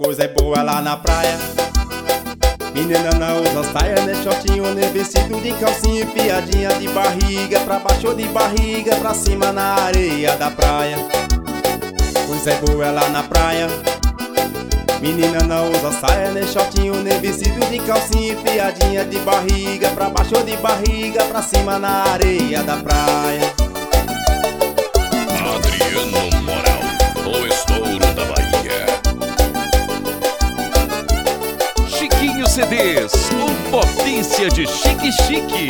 coisa é boa lá na praia. Menina não usa saia, nem shortinho, nem vestido de calcinha, piadinha de barriga pra baixo ou de barriga pra cima na areia da praia. Coisa é boa lá na praia. Menina não usa saia, nem shortinho, nem vestido de calcinha, piadinha de barriga pra baixo ou de barriga pra cima na areia da praia. Adriano Moral, o estouro da Bahia. Chiquinho CDs, o potência de chique-chique.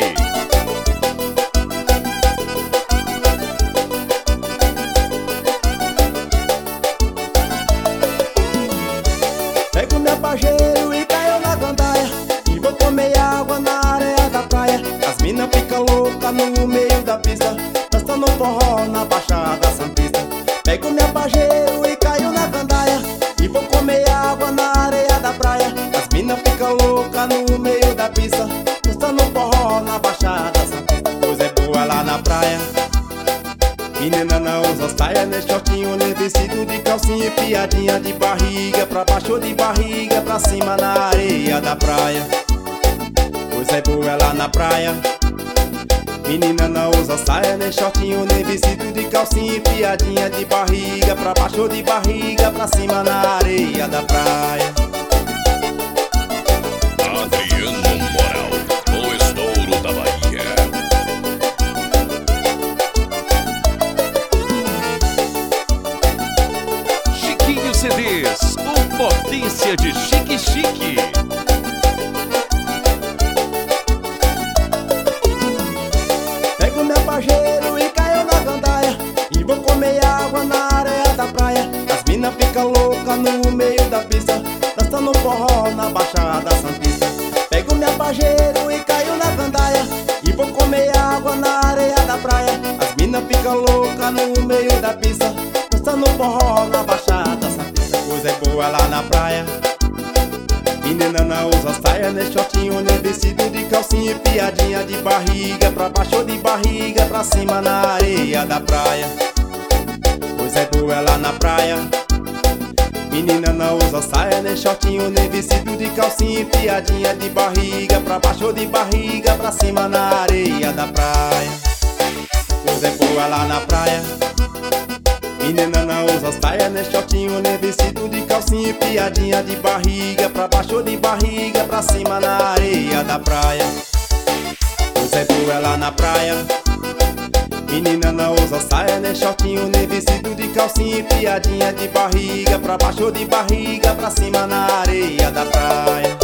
Pego meu pajeiro e caio na gandaia, e vou comer água na areia da praia. As minas ficam loucas no meio da pista, dançando forró na Baixada Santista. Pego meu pajeiro e caio na gandaia, e vou comer água na areia da praia. As minas ficam loucas no meio da pista, dançando forró na Baixada Santista. Coisa é boa lá na praia. Menina não usa saia, nem shortinho, nem vestido de calcinha, piadinha de barriga pra baixo ou de barriga pra cima na areia da praia. Coisa é boa lá na praia. Menina não usa saia, nem shortinho, nem vestido de calcinha, piadinha de barriga pra baixo ou de barriga pra cima na areia da praia. Adriano Moral, o estouro da Bahia. Chiquinho CDs, o potência de chique-chique. Pego meu pajeiro e caio na gandaia, e vou comer água na areia da praia. As minas ficam loucas no meio da pista, dançando forró na Baixada Santista. Pego meu pajeiro e caio na gandaia, e vou comer água na areia da praia. As minas ficam loucas no meio da pista, dançando forró na Baixada Santista. Coisa é boa lá na praia. Menina não usa saia, nem shortinho, nem vestido de calcinha, piadinha de barriga pra baixo ou de barriga pra cima na areia da praia. Coisa é boa lá na praia. Menina não usa saia, nem shortinho, nem vestido de calcinha, piadinha de barriga pra baixo ou de barriga pra cima na areia da praia. Coisa é boa lá na praia. Menina não usa saia, nem shortinho, nem vestido de calcinha, piadinha de barriga pra baixo ou de barriga pra cima na areia da praia. Coisa é boa lá na praia. Menina não usa saia, nem shortinho, nem vestido de calcinha, piadinha de barriga pra baixo ou de barriga pra cima na areia da praia.